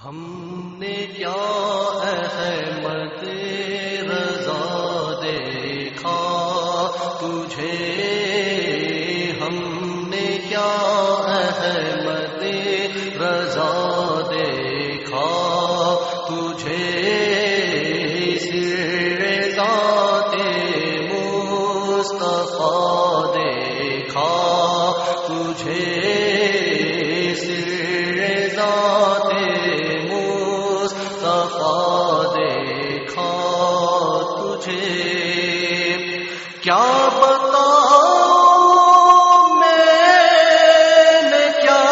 ہم نے کیا احمد رضا دیکھا تجھے، ہم نے کیا احمد رضا دیکھا تجھے، سر ذات مصطفیٰ دیکھا تجھے، کیا بتاؤں میں نے کیا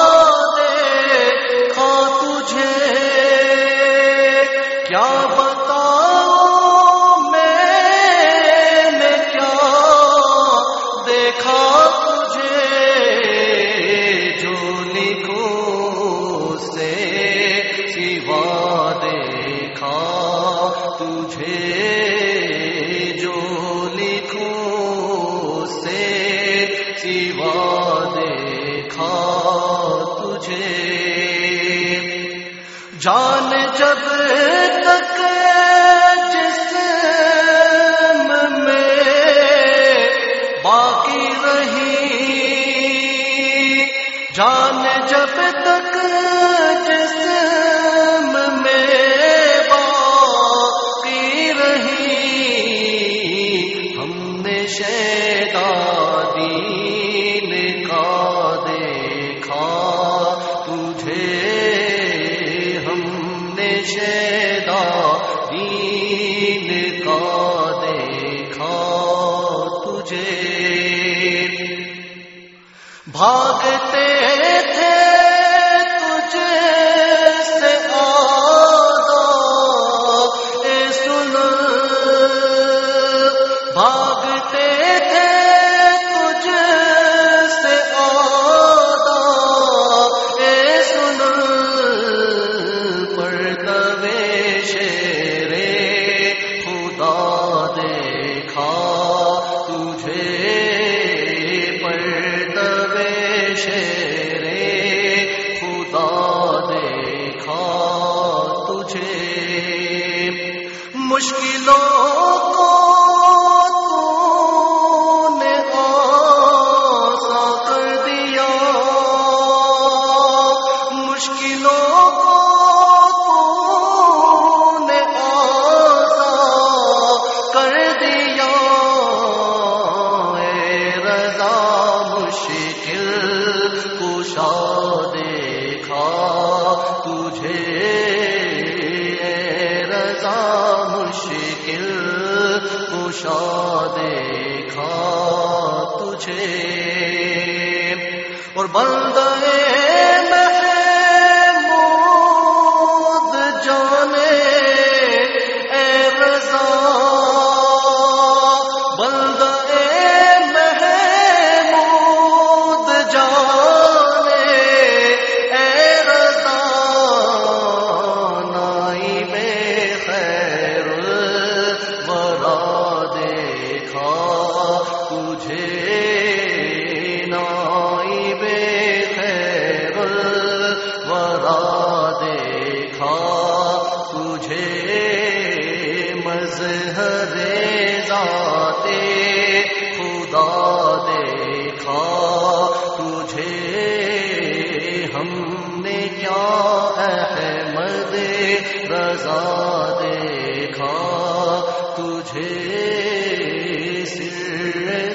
دیکھا تجھے، کیا بتاؤں میں نے کیا دیکھا تجھے، جو لکھوں سے سوا دیکھا تجھے، سوا دیکھا تجھے، جان جب تک جسم میں باقی رہی، جان جب تک جسم میں باقی رہی، ہم نے شیدا دین کا دیکھا تجھے، ہم نے شیدا دین کا دیکھا تجھے، بھاگتے تھے تجھ سے آداب سن، بھاگتے تھے مشکلوں کو تو نے آسان کر دیا، مشکلوں کو تو نے آسان کر دیا، اے رضا مشکل کشا دیکھا تجھے، مشکل کشا دیکھا تجھے، اور بندے محمود جانے اے رضا، بندے محمود جانے اے رضا، نائب خیر دیکھا تجھے، نائب خیر الورا دیکھا تجھے، مظہر ذات خدا دیکھا تجھے، ہم نے کیا احمد رضا دیکھا تجھے، سر